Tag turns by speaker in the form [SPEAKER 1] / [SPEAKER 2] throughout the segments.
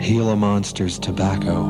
[SPEAKER 1] Gila Monster's tobacco.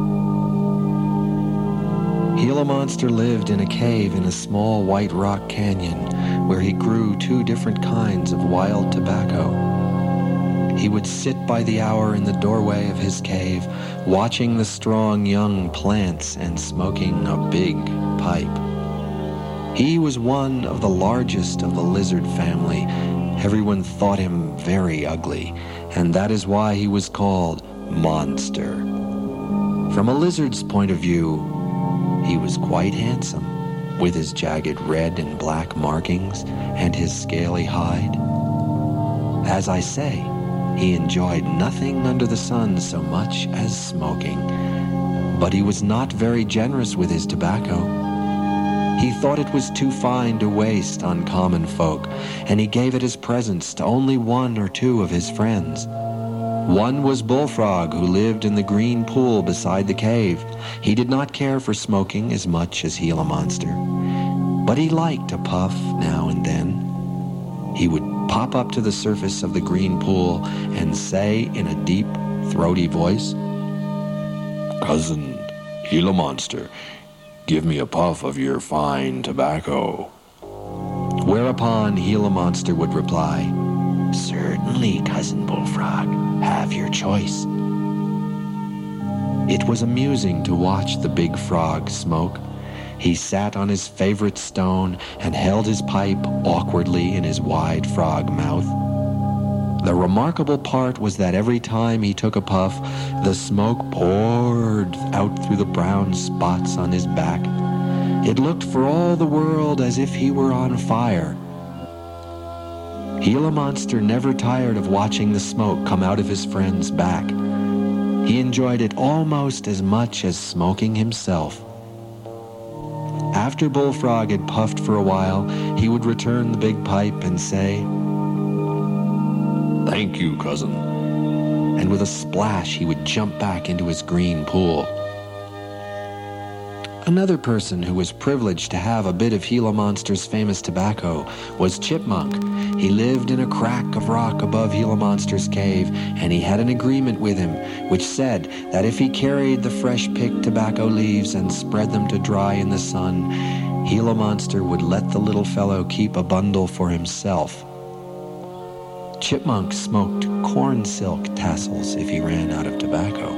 [SPEAKER 1] Gila Monster lived in a cave in a small white rock canyon where he grew 2 different kinds of wild tobacco. He would sit by the hour in the doorway of his cave, watching the strong young plants and smoking a big pipe. He was one of the largest of the lizard family. Everyone thought him very ugly, and that is why he was called Monster. From a lizard's point of view, he was quite handsome, with his jagged red and black markings and his scaly hide. As I say, he enjoyed nothing under the sun so much as smoking, but he was not very generous with his tobacco. He thought it was too fine to waste on common folk, and he gave it as presents to only 1 or 2 of his friends. One was Bullfrog, who lived in the green pool beside the cave. He did not care for smoking as much as Gila Monster, but he liked a puff now and then. He would pop up to the surface of the green pool and say in a deep, throaty voice, "Cousin Gila Monster, give me a puff of your fine tobacco." Whereupon Gila Monster would reply, "Certainly, Cousin Bullfrog, have your choice." It was amusing to watch the big frog smoke. He sat on his favorite stone and held his pipe awkwardly in his wide frog mouth. The remarkable part was that every time he took a puff, the smoke poured out through the brown spots on his back. It looked for all the world as if he were on fire. Gila Monster never tired of watching the smoke come out of his friend's back. He enjoyed it almost as much as smoking himself. After Bullfrog had puffed for a while, he would return the big pipe and say, "Thank you, cousin." And with a splash, he would jump back into his green pool. Another person who was privileged to have a bit of Gila Monster's famous tobacco was Chipmunk. He lived in a crack of rock above Gila Monster's cave, and he had an agreement with him which said that if he carried the fresh-picked tobacco leaves and spread them to dry in the sun, Gila Monster would let the little fellow keep a bundle for himself. Chipmunk smoked corn silk tassels if he ran out of tobacco.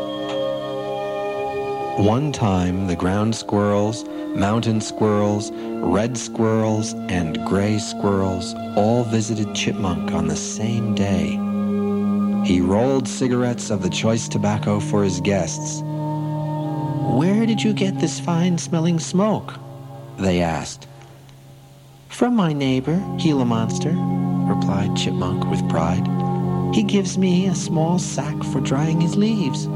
[SPEAKER 1] One time, the ground squirrels, mountain squirrels, red squirrels, and gray squirrels all visited Chipmunk on the same day. He rolled cigarettes of the choice tobacco for his guests. "Where did you get this fine-smelling smoke?" they asked. "From my neighbor, Gila Monster," replied Chipmunk with pride. "He gives me a small sack for drying his leaves."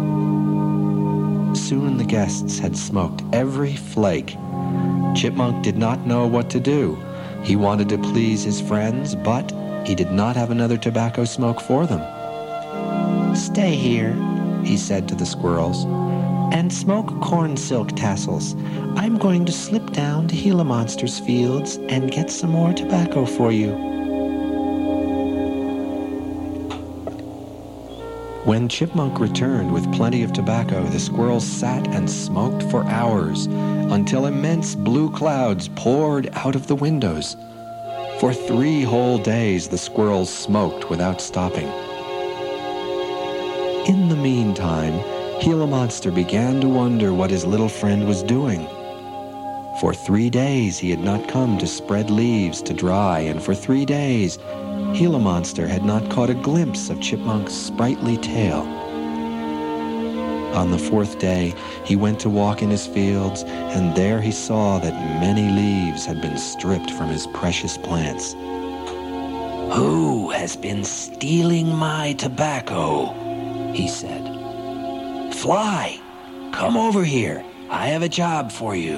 [SPEAKER 1] Soon the guests had smoked every flake. Chipmunk did not know what to do. He wanted to please his friends, but he did not have another tobacco smoke for them. "Stay here," he said to the squirrels, "and smoke corn silk tassels. I'm going to slip down to Gila Monster's fields and get some more tobacco for you." When Chipmunk returned with plenty of tobacco, the squirrels sat and smoked for hours until immense blue clouds poured out of the windows. For 3 whole days, the squirrels smoked without stopping. In the meantime, Gila Monster began to wonder what his little friend was doing. For 3 days, he had not come to spread leaves to dry, and for 3 days, Gila Monster had not caught a glimpse of Chipmunk's sprightly tail. On the 4th day, he went to walk in his fields, and there he saw that many leaves had been stripped from his precious plants. "Who has been stealing my tobacco?" he said. "Fly, come over here. I have a job for you."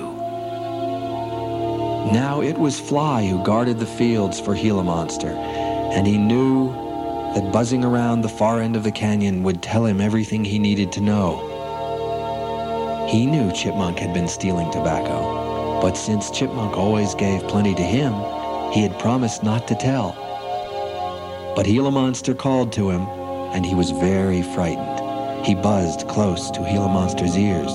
[SPEAKER 1] Now it was Fly who guarded the fields for Gila Monster, and he knew that buzzing around the far end of the canyon would tell him everything he needed to know. He knew Chipmunk had been stealing tobacco, but since Chipmunk always gave plenty to him, he had promised not to tell. But Gila Monster called to him, and he was very frightened. He buzzed close to Gila Monster's ears.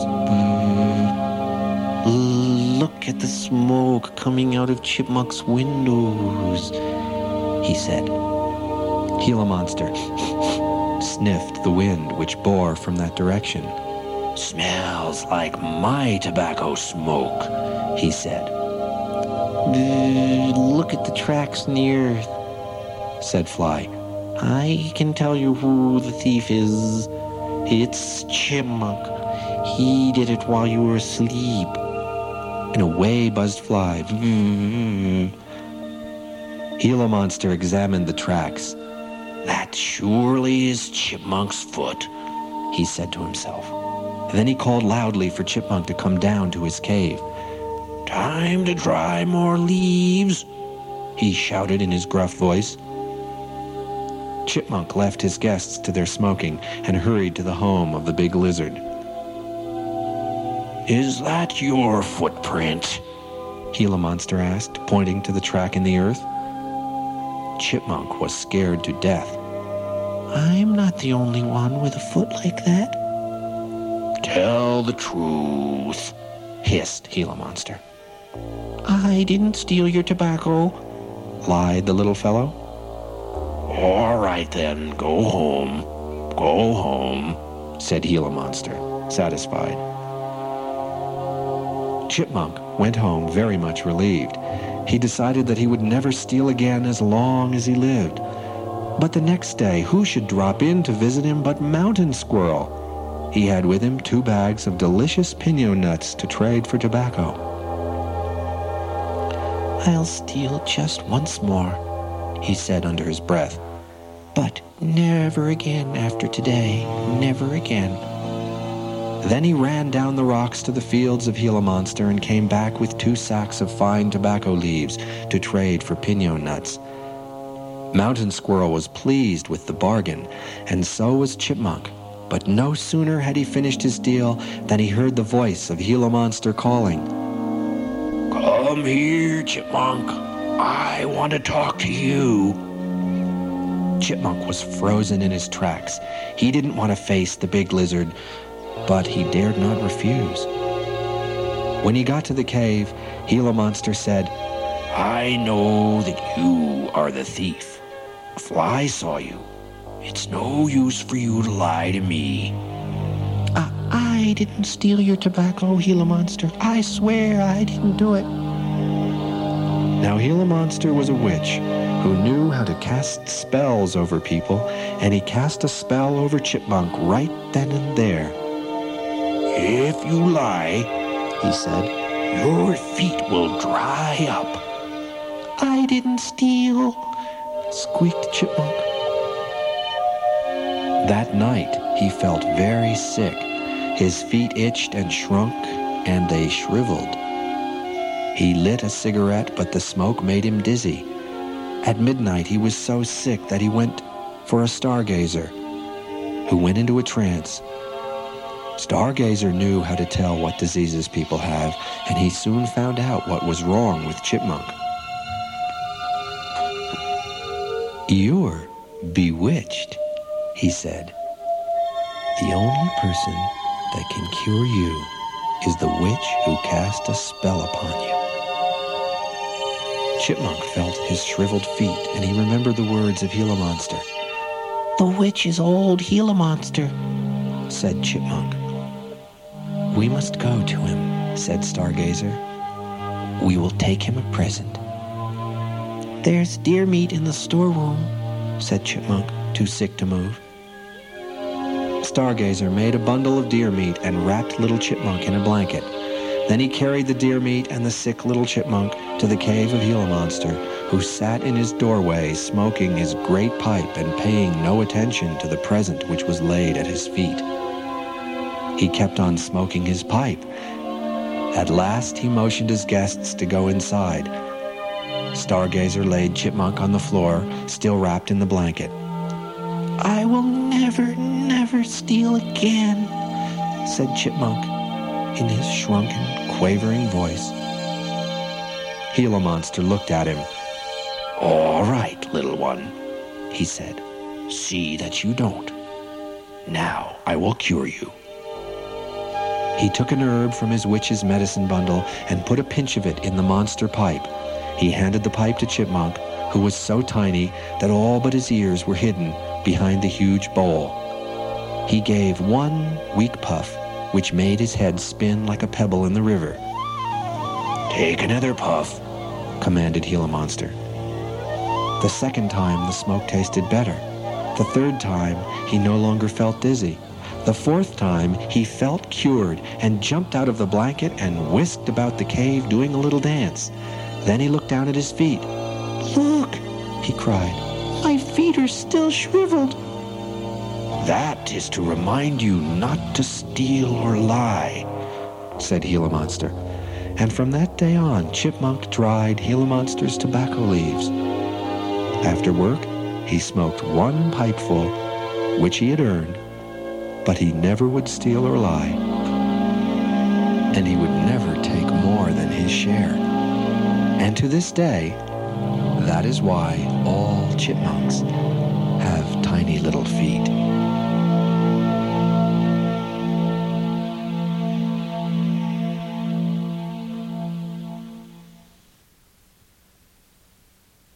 [SPEAKER 2] Look at the smoke coming out of Chipmunk's windows, he said.
[SPEAKER 1] Gila Monster sniffed the wind which bore from that direction.
[SPEAKER 2] Smells like my tobacco smoke, he said. Look at the tracks in the earth,
[SPEAKER 1] said Fly.
[SPEAKER 2] I can tell you who the thief is. It's Chipmunk. He did it while you were asleep.
[SPEAKER 1] And away buzzed Fly. Gila Monster examined the tracks.
[SPEAKER 2] That surely is Chipmunk's foot, he said to himself.
[SPEAKER 1] Then he called loudly for Chipmunk to come down to his cave.
[SPEAKER 2] Time to dry more leaves, he shouted in his gruff voice.
[SPEAKER 1] Chipmunk left his guests to their smoking and hurried to the home of the big lizard.
[SPEAKER 2] Is that your footprint?
[SPEAKER 1] Gila Monster asked, pointing to the track in the earth. Chipmunk was scared to death.
[SPEAKER 2] I'm not the only one with a foot like that. Tell the truth, hissed Gila Monster. I didn't steal your tobacco,
[SPEAKER 1] lied the little fellow.
[SPEAKER 2] All right then, go home. Go home, said Gila Monster, satisfied.
[SPEAKER 1] Chipmunk went home very much relieved. He decided that he would never steal again as long as he lived. But the next day, who should drop in to visit him but Mountain Squirrel? He had with him 2 bags of delicious piñon nuts to trade for tobacco.
[SPEAKER 2] I'll steal just once more, he said under his breath. But never again after today, never again.
[SPEAKER 1] Then he ran down the rocks to the fields of Gila Monster and came back with 2 sacks of fine tobacco leaves to trade for piñon nuts. Mountain Squirrel was pleased with the bargain, and so was Chipmunk. But no sooner had he finished his deal than he heard the voice of Gila Monster calling.
[SPEAKER 2] Come here, Chipmunk. I want to talk to you.
[SPEAKER 1] Chipmunk was frozen in his tracks. He didn't want to face the big lizard, but he dared not refuse. When he got to the cave, Gila Monster said,
[SPEAKER 2] I know that you are the thief. Fly saw you. It's no use for you to lie to me. I didn't steal your tobacco, Gila Monster. I swear I didn't do it.
[SPEAKER 1] Now Gila Monster was a witch who knew how to cast spells over people, and he cast a spell over Chipmunk right then and there.
[SPEAKER 2] If you lie, he said, your feet will dry up. I didn't steal, squeaked Chipmunk.
[SPEAKER 1] That night he felt very sick. His feet itched and shrunk, and they shriveled. He lit a cigarette, but the smoke made him dizzy. At midnight he was so sick that he went for a stargazer, who went into a trance. Stargazer knew how to tell what diseases people have, and he soon found out what was wrong with Chipmunk. You're bewitched, he said. The only person that can cure you is the witch who cast a spell upon you. Chipmunk felt his shriveled feet, and he remembered the words of Gila Monster.
[SPEAKER 2] The witch is old Gila Monster, said Chipmunk.
[SPEAKER 1] We must go to him, said Stargazer. We will take him a present.
[SPEAKER 2] There's deer meat in the storeroom, said Chipmunk, too sick to move.
[SPEAKER 1] Stargazer made a bundle of deer meat and wrapped little Chipmunk in a blanket. Then he carried the deer meat and the sick little Chipmunk to the cave of Gila Monster, who sat in his doorway smoking his great pipe and paying no attention to the present which was laid at his feet. He kept on smoking his pipe. At last he motioned his guests to go inside. Stargazer laid Chipmunk on the floor, still wrapped in the blanket.
[SPEAKER 2] I will never, never steal again, said Chipmunk in his shrunken, quavering voice.
[SPEAKER 1] Gila Monster looked at him.
[SPEAKER 2] All right, little one, he said. See that you don't. Now I will cure you.
[SPEAKER 1] He took an herb from his witch's medicine bundle and put a pinch of it in the monster pipe. He handed the pipe to Chipmunk, who was so tiny that all but his ears were hidden behind the huge bowl. He gave one weak puff, which made his head spin like a pebble in the river.
[SPEAKER 2] Take another puff,
[SPEAKER 1] commanded Gila Monster. The second time, the smoke tasted better. The third time, he no longer felt dizzy. The fourth time, he felt cured and jumped out of the blanket and whisked about the cave doing a little dance. Then he looked down at his feet. "Look," he cried, "my feet are still shriveled."
[SPEAKER 2] That is to remind you not to steal or lie,
[SPEAKER 1] said Gila Monster. And from that day on, Chipmunk dried Gila Monster's tobacco leaves. After work, he smoked one pipeful, which he had earned, but he never would steal or lie. And he would never take more than his share. And to this day, that is why all chipmunks have tiny little feet.